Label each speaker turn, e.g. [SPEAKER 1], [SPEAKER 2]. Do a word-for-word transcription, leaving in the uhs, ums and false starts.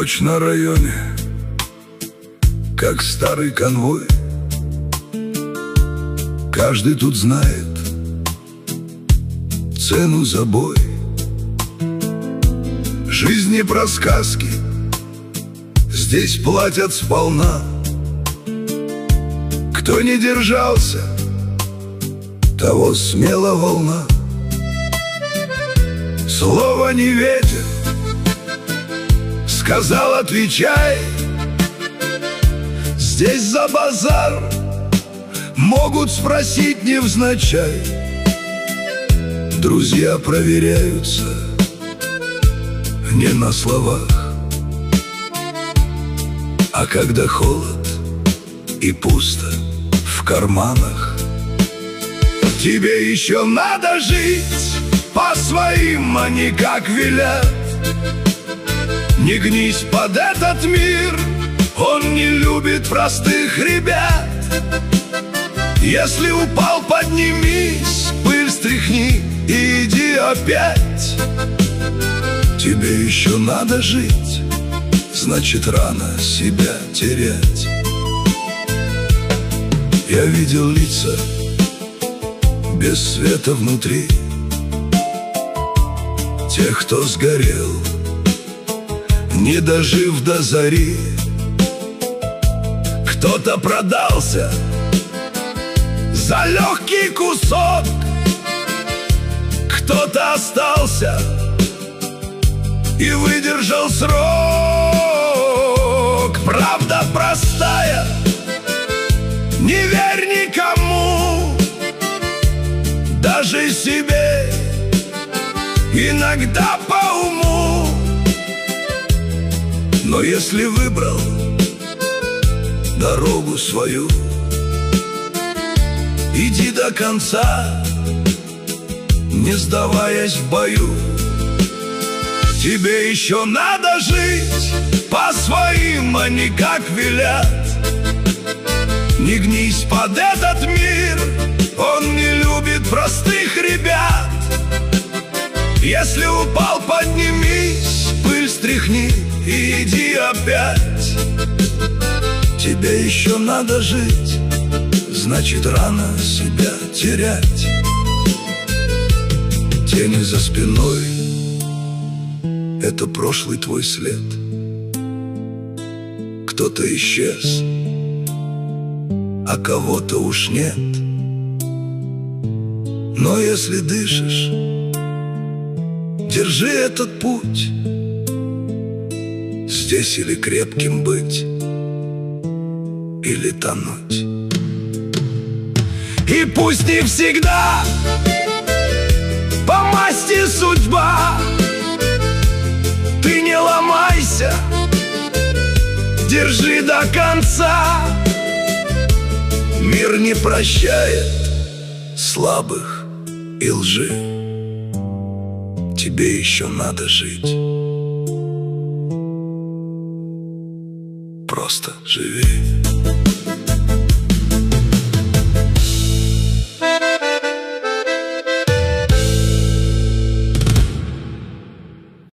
[SPEAKER 1] Ночь на районе, как старый конвой. Каждый тут знает цену за бой. Жизнь не про сказки, здесь платят сполна. Кто не держался, того смела волна. Слово не ветер, сказал отвечай. Здесь за базар могут спросить невзначай. Друзья проверяются не на словах, а когда холод и пусто в карманах. Тебе еще надо жить по своим, а не как велят. Не гнись под этот мир, он не любит простых ребят. Если упал, поднимись, пыль стряхни и иди опять. Тебе еще надо жить, значит рано себя терять. Я видел лица без света внутри, тех, кто сгорел, не дожив до зари. Кто-то продался за легкий кусок, кто-то остался и выдержал срок. Правда простая, не верь никому, даже себе, иногда по уму. Но если выбрал дорогу свою, иди до конца, не сдаваясь в бою. Тебе еще надо жить по своим, а не как велят. Не гнись под этот мир, он не любит простых ребят. Если упал, поднимись, пыль стряхни и иди опять. Тебе еще надо жить, значит рано себя терять. Тени за спиной — это прошлый твой след. Кто-то исчез, а кого-то уж нет. Но если дышишь, держи этот путь. Здесь или крепким быть, или тонуть. И пусть не всегда по масти судьба, ты не ломайся, держи до конца. Мир не прощает слабых и лжи. Тебе еще надо жить. Просто живи.